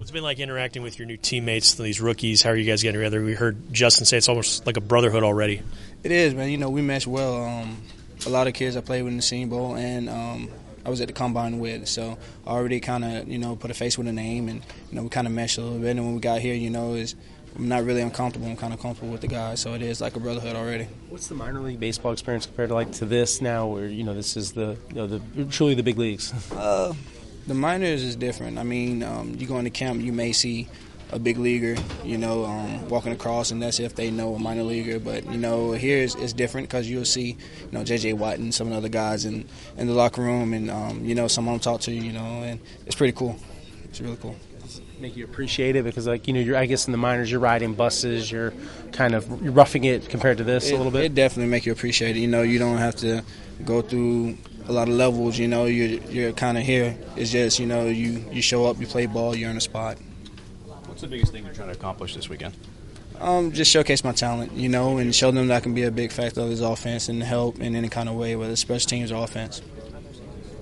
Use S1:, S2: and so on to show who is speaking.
S1: What's it been like interacting with your new teammates, these rookies? How are you guys getting together? We heard Justin say it's almost like a brotherhood already.
S2: It is, man. You know, we mesh well. A lot of kids I played with in the Senior Bowl, and I was at the Combine with, so I already kind of, put a face with a name, and, we kind of meshed a little bit. And when we got here, I'm not really uncomfortable. I'm kind of comfortable with the guys, so it is like a brotherhood already.
S3: What's the minor league baseball experience compared to this now, where this is the truly the big leagues?
S2: The minors is different. I mean, you go into camp, you may see a big leaguer, walking across, and that's if they know a minor leaguer. But here it's different because you'll see, J.J. Watt and some of the other guys in the locker room, and some of them talk to you, and it's pretty cool. It's really cool.
S3: Make you appreciate it because, I guess in the minors you're riding buses, you're roughing it compared to this a little bit.
S2: It definitely make you appreciate it. You don't have to go through a lot of levels. You're kind of here. It's just you show up, you play ball, you're in a spot.
S4: What's the biggest thing you're trying to accomplish this weekend?
S2: Just showcase my talent, and show them that I can be a big factor of this offense and help in any kind of way, whether it's special teams or offense.